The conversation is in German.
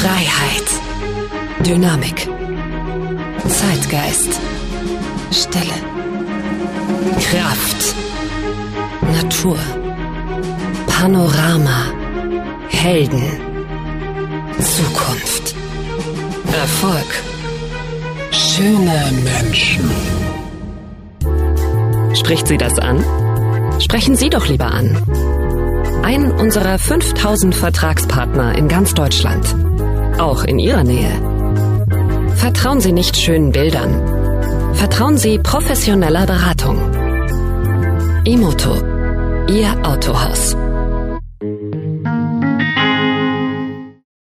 Freiheit. Dynamik. Zeitgeist. Stille. Kraft. Natur. Panorama. Helden. Zukunft. Erfolg. Schöne Menschen. Spricht Sie das an? Sprechen Sie doch lieber an. Einen unserer 5000 Vertragspartner in ganz Deutschland. Auch in Ihrer Nähe. Vertrauen Sie nicht schönen Bildern. Vertrauen Sie professioneller Beratung. Imoto, Ihr Autohaus.